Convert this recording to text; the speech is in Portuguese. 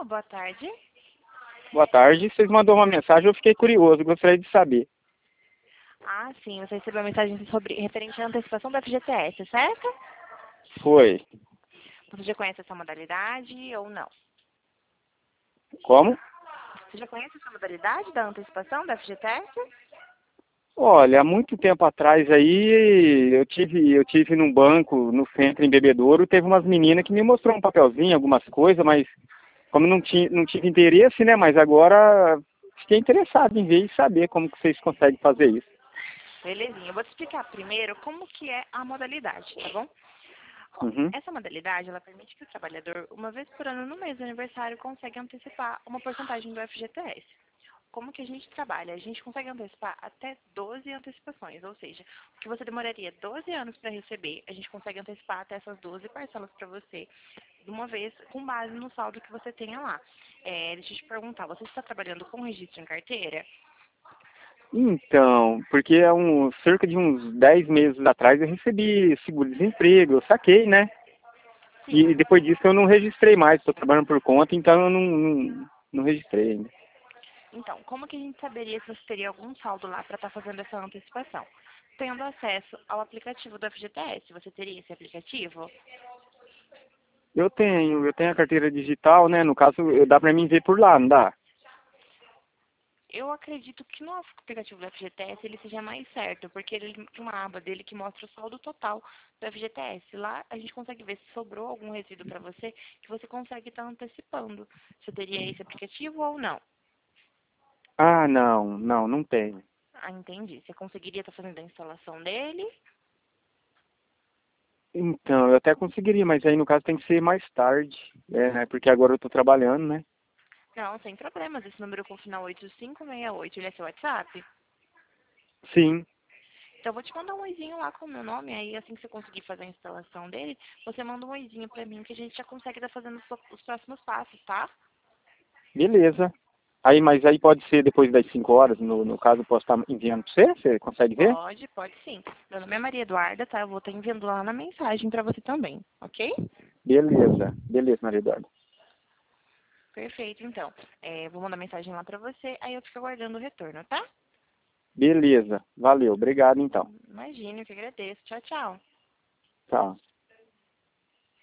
boa tarde. Boa tarde. Vocês mandou uma mensagem, eu fiquei curioso, gostaria de saber. Ah, sim, você recebeu uma mensagem sobre referente à antecipação da FGTS, certo? Foi. Você já conhece essa modalidade ou não? Como? Você já conhece essa modalidade da antecipação da FGTS? Olha, há muito tempo atrás aí, eu tive num banco, no centro, em Bebedouro, teve umas meninas que me mostrou um papelzinho, algumas coisas, mas como não tive interesse, né, mas agora fiquei interessado em ver e saber como que vocês conseguem fazer isso. Belezinha, eu vou te explicar primeiro como que é a modalidade, tá bom? Ó, Uhum. essa modalidade, ela permite que o trabalhador, uma vez por ano, no mês do aniversário, consiga antecipar uma porcentagem do FGTS. Como que a gente trabalha? A gente consegue antecipar até 12 antecipações, ou seja, o que você demoraria 12 anos para receber, a gente consegue antecipar até essas 12 parcelas para você, de uma vez, com base no saldo que você tenha lá. Deixa eu te perguntar, você está trabalhando com registro em carteira? Então, porque cerca de uns 10 meses atrás eu recebi seguro-desemprego, eu saquei, né? Sim. E depois disso eu não registrei mais, estou trabalhando por conta, então eu não registrei ainda. Então, como que a gente saberia se você teria algum saldo lá para estar fazendo essa antecipação? Tendo acesso ao aplicativo do FGTS, você teria esse aplicativo? Eu tenho a carteira digital, né? No caso, dá pra mim ver por lá, não dá? Eu acredito que no aplicativo do FGTS ele seja mais certo, porque ele tem uma aba dele que mostra o saldo total do FGTS. Lá a gente consegue ver se sobrou algum resíduo para você, que você consegue estar antecipando. Você teria esse aplicativo ou não? Ah, não tenho. Ah, entendi. Você conseguiria estar fazendo a instalação dele? Então, eu até conseguiria, mas aí no caso tem que ser mais tarde, né? Porque agora eu tô trabalhando, né? Não, sem problemas. Esse número com final 8568, ele é seu WhatsApp? Sim, Então, eu vou te mandar um oizinho lá com o meu nome, aí assim que você conseguir fazer a instalação dele, você manda um oizinho pra mim que a gente já consegue estar fazendo os próximos passos, tá? beleza. Aí, mas aí pode ser depois das 5 horas, no caso eu posso estar enviando pra você? Você consegue ver? Pode sim. Meu nome é Maria Eduarda, tá? Eu vou estar enviando lá na mensagem pra você também, ok? Beleza, Maria Eduarda. Perfeito, então. Vou mandar mensagem lá pra você, aí eu fico aguardando o retorno, tá? Beleza, valeu, obrigado então. Imagina, eu que agradeço. Tchau, tchau. Tchau.